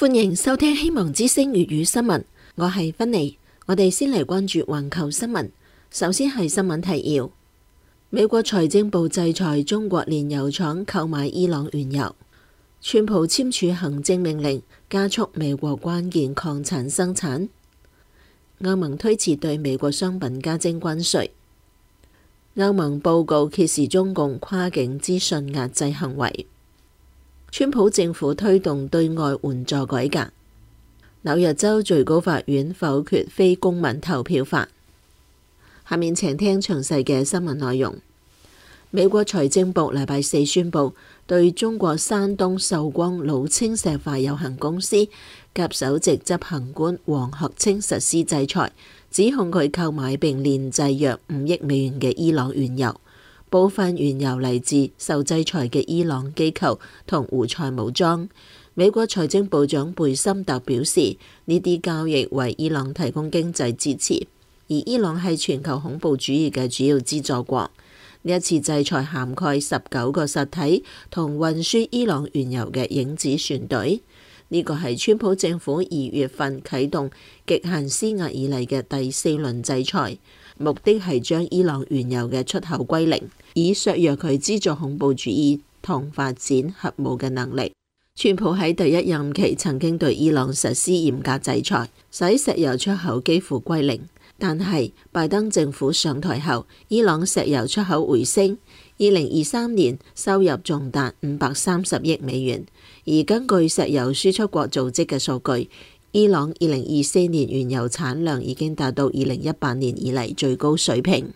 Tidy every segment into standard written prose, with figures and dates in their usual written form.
歡迎收聽希望之聲粵語新聞，我係芬妮。我哋先嚟關注環球新聞。首先係新聞提要：美國財政部制裁中國煉油廠購買伊朗原油；川普簽署行政命令加速美國關鍵礦產生產；歐盟推遲對美國商品加徵關稅；歐盟報告揭示中共跨境資訊壓制行為；川普政府推動對外援助改革；紐約州最高法院否決非公民投票法。下面請聽詳細嘅新聞內容。美國財政部禮拜四宣布，對中國山東壽光老青石化有限公司及首席執行官王學清實施制裁，指控佢購買並煉製約5億美元嘅伊朗原油。部分原油嚟自受制裁嘅伊朗機構同胡塞武裝。美國財政部長貝森特表示，呢啲交易為伊朗提供經濟支持，而伊朗係全球恐怖主義嘅主要資助國。呢一次制裁涵蓋19個實體同運輸伊朗原油嘅影子船隊。呢個係川普政府2月份啟動極限施壓以嚟嘅第4輪制裁，目的係將伊朗原油嘅出口歸零，以削弱佢資助恐怖主義同發展核武嘅能力。川普喺第一任期曾經對伊朗實施嚴格制裁，使石油出口幾乎歸零。但係拜登政府上台後，伊朗石油出口回升，2023年收入仲達530億美元。而根據石油輸出國組織嘅數據，伊朗2024年原油產量已經達到2018年以嚟最高水平。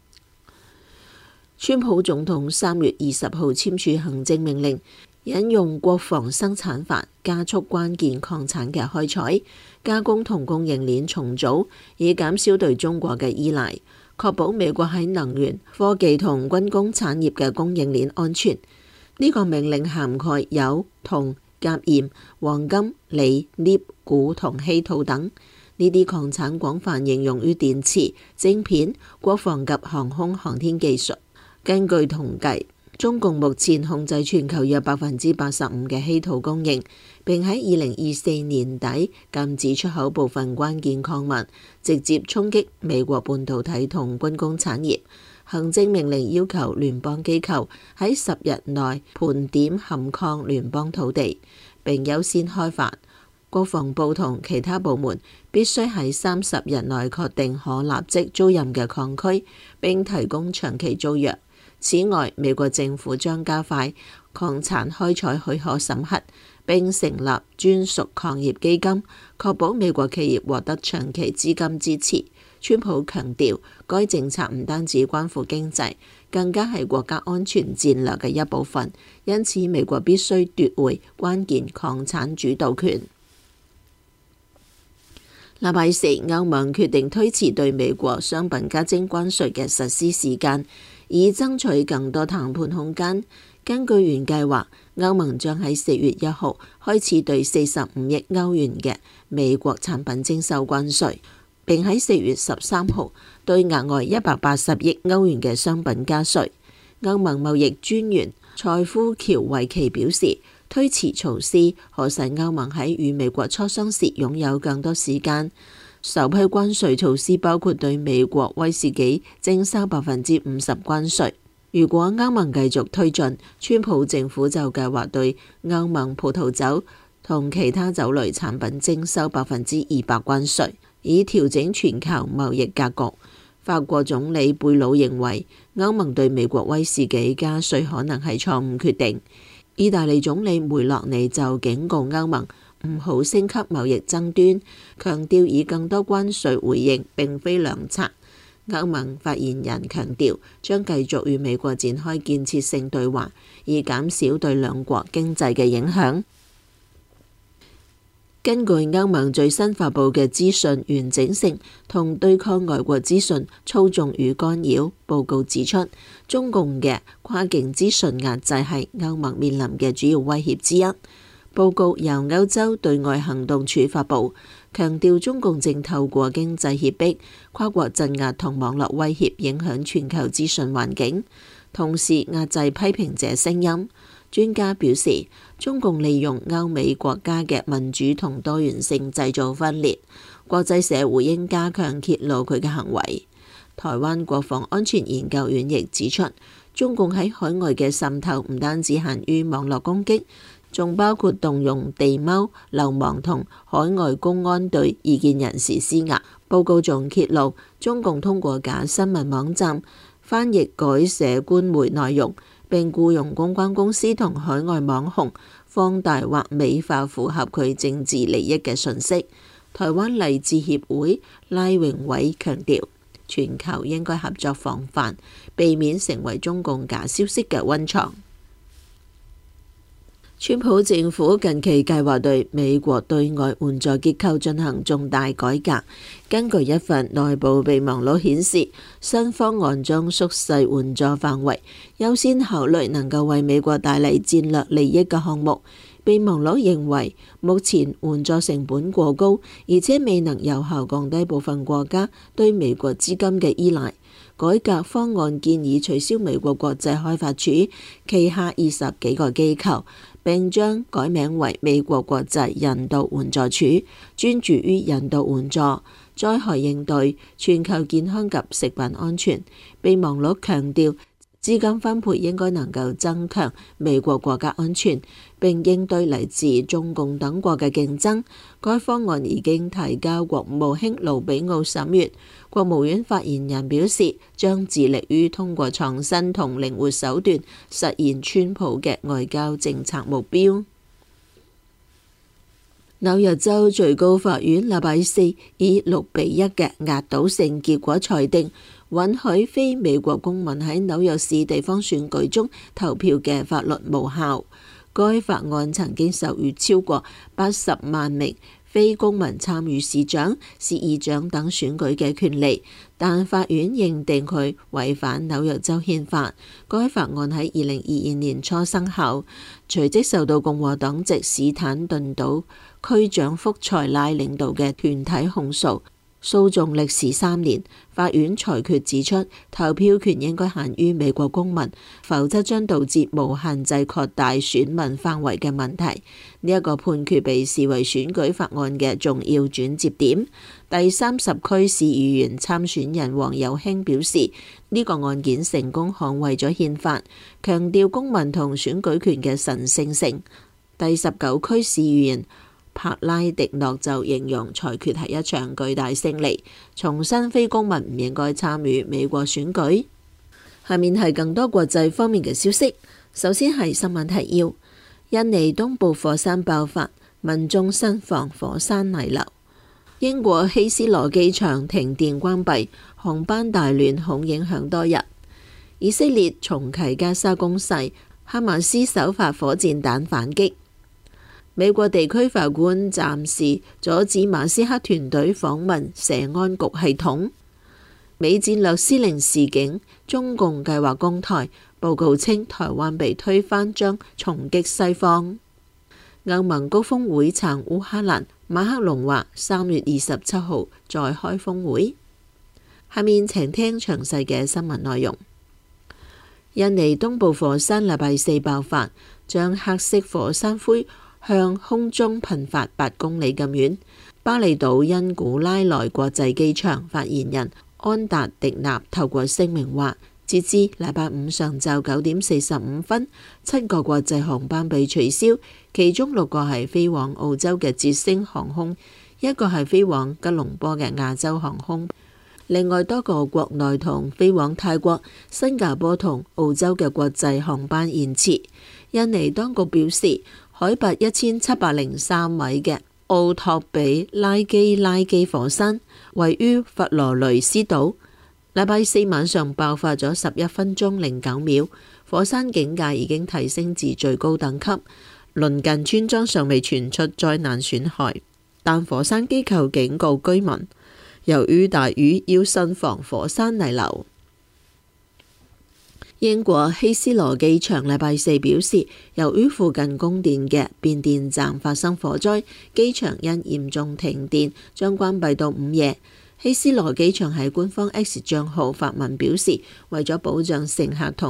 川普總統3月20號簽署行政命令，引用國防生產法加速關鍵礦產嘅開採、加工同供應鏈重組，以減少對中國嘅依賴，確保美國喺能源、科技同軍工產業嘅供應鏈安全。呢個命令涵蓋鈾、銅、鉀鹽、黃金、鋰、鎳、鈷同稀土等。呢啲礦產廣泛應用於電池、晶片、國防及航空航天技術。根據統計，中共目前控制全球約85%嘅稀土供應，並喺2024年底禁止出口部分關鍵礦物，直接衝擊美國半導體同軍工產業。行政命令要求聯邦機構喺10日內盤點含礦聯邦土地，並優先開發。國防部同其他部門必須喺30日內確定可立即租賃嘅礦區，並提供長期租約。此外，美國政府將加快礦產開採許可審核，並成立專屬礦業基金，確保美國企業獲得長期資金支持。川普強調，該政策唔單止關乎經濟，更加係國家安全戰略嘅一部分，因此美國必須奪回關鍵礦產主導權。禮拜四，歐盟決定推遲對美國商品加徵關稅嘅實施時間，以爭取更多談判空間。根據原計劃，歐盟將喺4月1號開始對45億歐元嘅美國產品徵收關稅，並喺4月13號對額外180億歐元嘅商品加稅。歐盟貿易專員塞夫喬維奇表示，推遲措施可使歐盟喺與美國磋商時擁有更多時間。首批關稅措施包括對美國威士忌徵收50%關稅。如果歐盟繼續推進，川普政府就計劃對歐盟葡萄酒同其他酒類產品徵收200%關稅，以調整全球貿易格局。法國總理貝魯認為，歐盟對美國威士忌加稅可能係錯誤決定。意大利總理梅洛尼就警告歐盟唔好升級貿易爭端，強調以更多關稅回應並非良策。歐盟發言人強調，將繼續與美國展開建設性對話，以減少對兩國經濟嘅影響。根據歐盟最新發布嘅資訊完整性同對抗外國資訊操縱與干擾報告指出，中共嘅跨境資訊壓制係歐盟面臨嘅主要威脅之一。報告由歐洲對外行動處發布，強調中共正透過經濟脅迫、跨國鎮壓同網絡威脅影響全球資訊環境，同時壓制批評者聲音。 專家表示，中共利用歐美國家嘅民主同多元性製造分裂，國際社會應加強揭露佢嘅行為。台灣國防安全研究院亦指出，中共喺海外嘅滲透唔單止限於網絡攻擊，仲包括動用地踎、流亡同海外公安對異見人士施壓。報告仲揭露，中共通過假新聞網站翻譯改寫官媒內容，並僱用公關公司同海外網紅放大或美化符合佢政治利益嘅訊息。台灣勵志協會賴榮偉強調，全球應該合作防範，避免成為中共假消息嘅溫床。川普政府近期計劃對美國對外援助結構進行重大改革。根據一份內部備忘錄顯示，新方案將縮細援助範圍，優先考慮能夠為美國帶嚟戰略利益嘅項目。備忘錄認為，目前援助成本過高，而且未能有效降低部分國家對美國資金嘅依賴。改革方案建議取消美國國際開發署旗下20幾個機構，並將改名為美國國際人道援助署，專注於人道援助、災害應對、全球健康及食品安全。備忘錄強調，資金分配應該能夠增強美國國家安全，並應對嚟自中共等國嘅競爭。該方案已經提交國務卿盧比奧審閱。國務院發言人表示，將致力於通過創新同靈活手段實現川普嘅外交政策目標。紐約州最高法院禮拜四以6-1嘅壓倒性結果裁定，允許非美國公民喺紐約市地方選舉中投票嘅法律無效。該法案曾經授予超過80萬名非公民參與市長、市議長等選舉嘅權利，但法院認定佢違反紐約州憲法。該法案喺2022年初生效，隨即受到共和黨籍史坦頓島區長福塞拉領導嘅團體控訴。訴訟歷時3年，法院裁決指出，投票權應該限於美國公民，否則將導致無限制擴大選民範圍嘅問題。呢一個判決被視為選舉法案嘅重要轉折點。第30區市議員參選人黃友興表示，呢個案件成功捍衛咗憲法，強調公民同選舉權嘅神聖性。第19區市議員帕拉迪諾就形容裁決係一場巨大勝利，重申非公民唔應該參與美國選舉。下面係更多國際方面嘅消息。首先係新聞提要：印尼東部火山爆發，民眾慎防火山泥流；英國希斯羅機場停電關閉，航班大亂恐影響多日；以色列重啟加沙攻勢，哈馬斯首發火箭彈反擊。美國地區法官暫時阻止馬斯克團隊訪問社安局系統。美戰略司令示警，中共計劃攻台，報告稱台灣被推翻將重擊西方。歐盟高峰會撐烏克蘭，馬克龍話3月27號再開峰會。下面請聽詳細嘅新聞內容。印尼東部火山禮拜四爆發，將黑色火山灰向空中噴發8公里咁遠。巴厘島因古拉萊國際機場發言人安達迪納透過聲明話，截至禮拜五上晝9點45分，7個國際航班被取消，其中6個係飛往澳洲嘅捷星航空，1個係飛往吉隆坡嘅亞洲航空。另外多個國內同飛往泰國、新加坡同澳洲嘅國際航班延遲。印尼當局表示，海拔1703米嘅奧托比拉基拉基火山位於佛羅雷斯島，禮拜四晚上爆發咗11分鐘09秒，火山警戒已經提升至最高等級。鄰近村莊尚未傳出災難損害，但火山機構警告居民，由於大雨要慎防火山泥流。英國希斯羅機場禮拜四表示，由於附近供電嘅變電站發生火災，機場因嚴重停電將關閉到午夜。希斯羅機場喺官方 X 賬號發文表示，為咗保障乘客同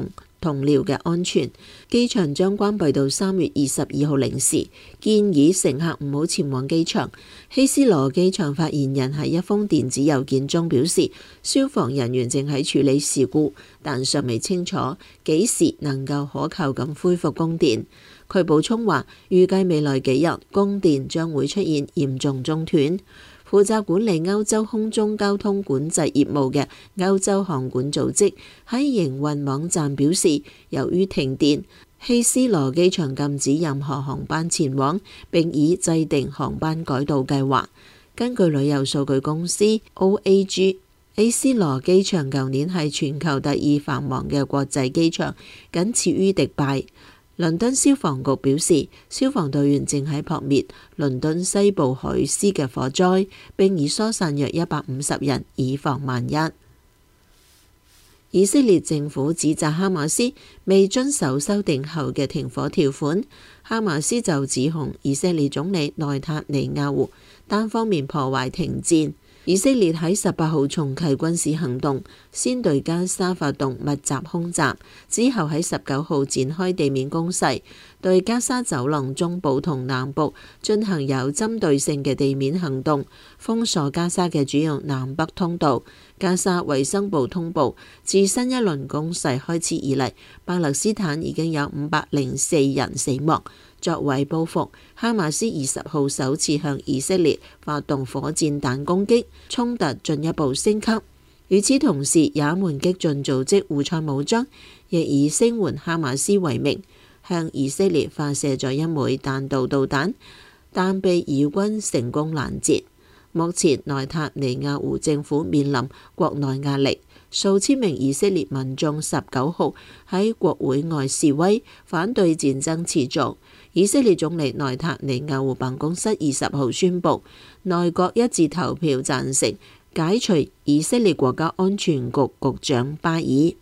同僚嘅安全。機場將關閉到3月22號零時，建議乘客唔好前往機場。希斯羅機場發言人喺一封電子郵件中表示，消防人員正喺處理事故，但尚未清楚幾時能夠可靠咁恢復供電。佢補充話，預計未來幾日供電將會出現嚴重中斷。負責管理歐洲空中交通管制業務嘅歐洲航管組織喺營運網站表示，由於停電，希斯羅機場禁止任何航班前往，並已制定航班改道計劃。根據旅遊數據公司 OAG， 希斯羅機場舊年係全球第2繁忙嘅國際機場，僅次於迪拜。倫敦消防局表示，消防隊員正喺撲滅倫敦西部海斯嘅火災，並已疏散約150人，以防萬一。以色列政府指責哈馬斯未遵守修訂後嘅停火條款。哈馬斯就指控以色列總理內塔尼亞胡單方面破壞停戰。以色列喺18號重啟軍事行動，先對加沙發動密集空襲，之後喺19號展開地面攻勢，對加沙走廊中部同南部進行有針對性嘅地面行動，封鎖加沙嘅主要南北通道。加沙衛生部通報，自新一輪攻勢開始以嚟，巴勒斯坦已經有504人死亡。作為報復，哈馬斯20號首次向以色列發動火箭彈攻擊，衝突進一步升級。與此同時，也門激進組織胡塞武裝亦以聲援哈馬斯為名，向以色列發射咗一枚彈道導彈，但被以軍成功攔截。目前內塔尼亞胡政府面臨國內壓力，數千名以色列民眾19號喺國會外示威，反對戰爭持續。以色列總理內塔尼亞胡辦公室20號宣布，內閣一致投票贊成解除以色列國家安全局局長巴爾。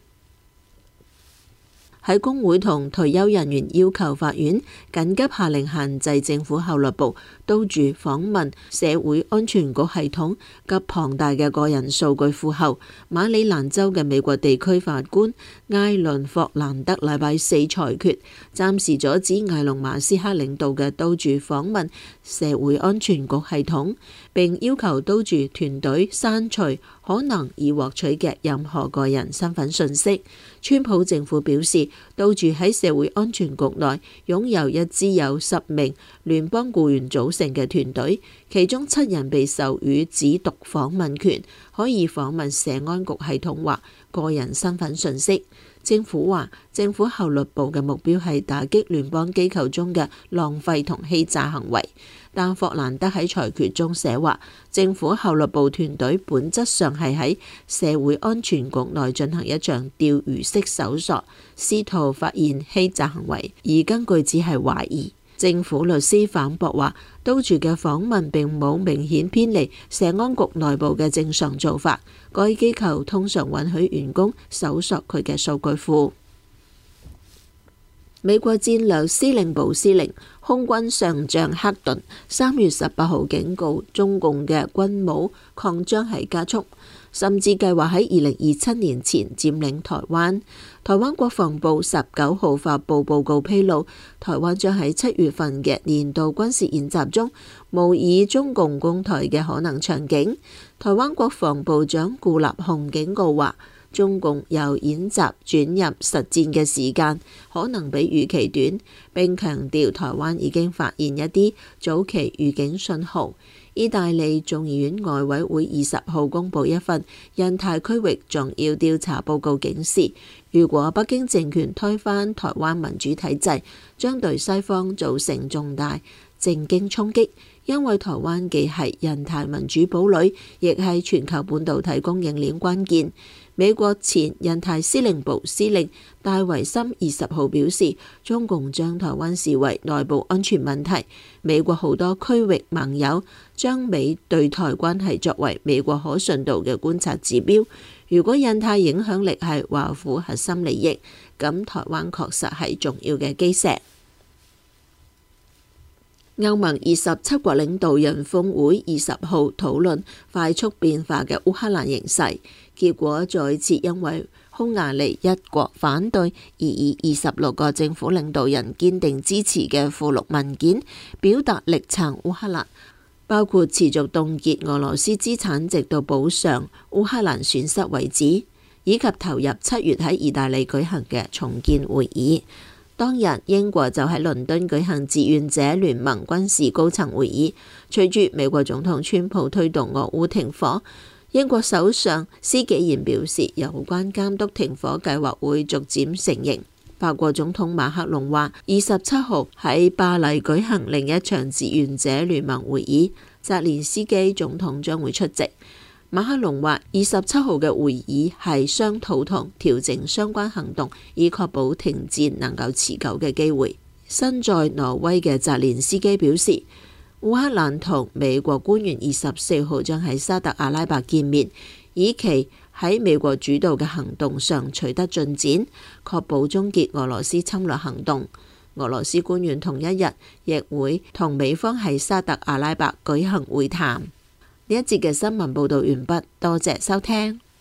喺工會同退休人員要求法院緊急下令限制政府效律部到駐訪問社會安全局系統及龐大嘅個人數據庫後，馬里蘭州嘅美國地區法官艾倫霍蘭德禮拜四裁決，暫時阻止艾隆馬斯克領導嘅到駐訪問社會安全局系統，並要求到駐團隊刪除可能已獲取嘅任何個人身份信息。川普政府表示，到駐喺社會安全局內擁有一支由10名聯邦僱員組成嘅團隊，其中7人被授予只讀訪問權，可以訪問社安局系統或個人身份信息。政府話，政府效律部嘅目標係打擊聯邦機構中嘅浪費同欺詐行為。但霍蘭德喺裁決中寫話，政府效律部團隊本質上係喺社會安全局內進行一場釣魚式搜索，試圖發現欺詐行為，而根據只係懷疑。政府律師反駁話，到駐嘅訪問並冇明顯偏離社安局內部嘅正常做法，該機構通常允許員工搜索佢嘅數據庫。美國戰略司令部司令空軍上將克頓3月18號警告，中共嘅軍武擴張係加速，甚至計劃喺2027年前佔領台灣。台灣國防部19號發布報告披露，台灣將喺7月份嘅年度軍事演習中模擬中共攻台嘅可能場景。台灣國防部長顧立雄警告話，中共由演習轉入實戰嘅時間可能比預期短，並強調台灣已經發現一啲早期預警信號。意大利眾議院外委會20號公佈一份印太區域重要調查報告，警示如果北京政權推翻台灣民主體制，將對西方造成重大政經衝擊，因為台灣既係印太民主堡壘，亦係全球半導體供應鏈關鍵。美國前印太司令部司令戴維森20號表示，中共將台灣視為內部安全問題。美國好多區域盟友將美對台關係作為美國可信度嘅觀察指標。如果印太影響力係華府核心利益，咁台灣確實係重要嘅基石。歐盟27國領導人峰會20號討論快速變化嘅烏克蘭形勢，結果再次因為匈牙利一國反對而以26個政府領導人堅定支持嘅附錄文件，表達力撐烏克蘭，包括持續凍結俄羅斯資產直到補償烏克蘭損失為止，以及投入7月喺意大利舉行嘅重建會議。當日英國就喺倫敦舉行志願者聯盟軍事高層會議。隨住美國總統川普推動俄烏停火，英國首相施紀賢表示有關監督停火計劃會逐漸成型。法國總統馬克龍話27號喺巴黎舉行另一場志願者聯盟會議，澤連斯基總統將會出席。馬克龍話27號嘅會議係商討同調整相關行動，以確保停戰能夠持久嘅機會。身在挪威嘅澤連斯基表示，烏克蘭同美國官員24號將喺沙特阿拉伯見面，以期喺美國主導嘅行動上取得進展，確保終結俄羅斯侵略行動。俄羅斯官員同一日亦會同美方喺沙特阿拉伯舉行會談。呢一節嘅新聞報道完畢，多謝收聽。